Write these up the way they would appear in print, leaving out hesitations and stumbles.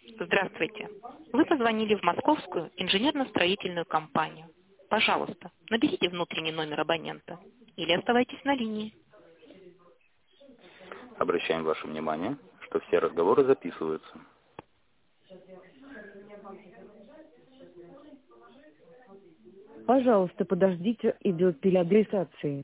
Здравствуйте. Вы позвонили в Московскую инженерно-строительную компанию. Пожалуйста, наберите внутренний номер абонента или оставайтесь на линии. Обращаем ваше внимание, что все разговоры записываются. Пожалуйста, подождите, идет переадресация.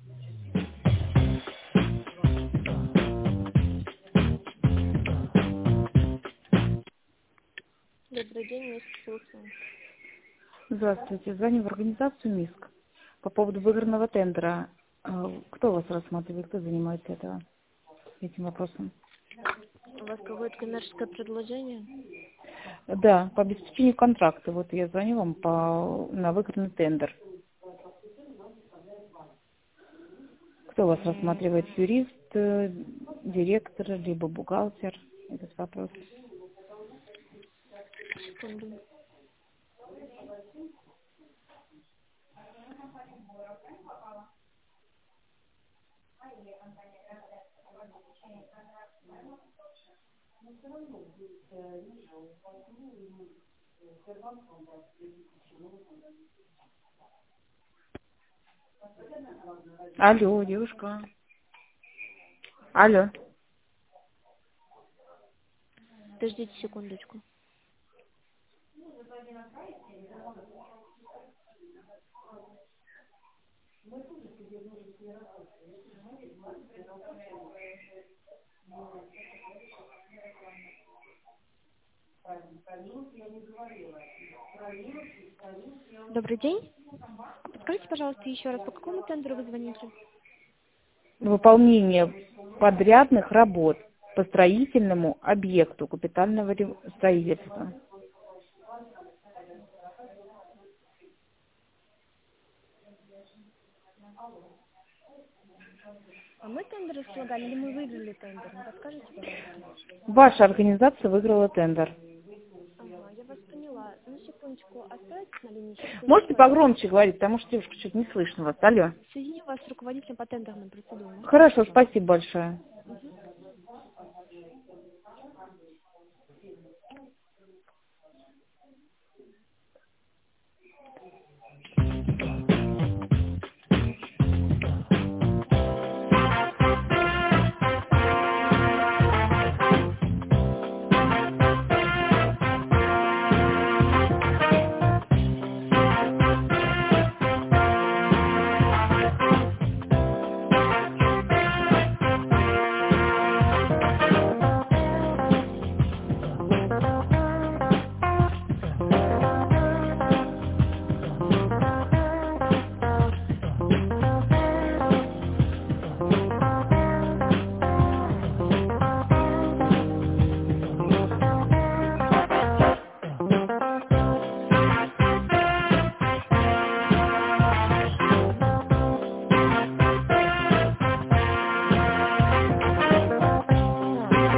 Добрый день, мисс, слушаю. Здравствуйте, звоню в организацию МИСК по поводу выигранного тендера. Кто вас рассматривает, кто занимается этим вопросом? У вас какое-то коммерческое предложение? Да, по обеспечению контракта. Вот я звоню вам на выигранный тендер. Кто вас рассматривает? Юрист, директор, либо бухгалтер? Этот вопрос. Секунду. Алло, девушка. Алло. Подождите секундочку. Добрый день. Подскажите, пожалуйста, еще раз, по какому тендеру вы звоните? Выполнение подрядных работ по строительному объекту капитального строительства. А мы тендеры слагали или мы выиграли тендер? Не подскажите, пожалуйста? Ваша организация выиграла тендер. Ага, я вас поняла. На секундочку, оставайтесь на линии, сейчас Можете соединю вас. погромче говорить, потому что, девушка, что-то не слышно вас. Алло. Соединю вас с руководителем по тендерным процедурам. Можно? Хорошо, спасибо большое.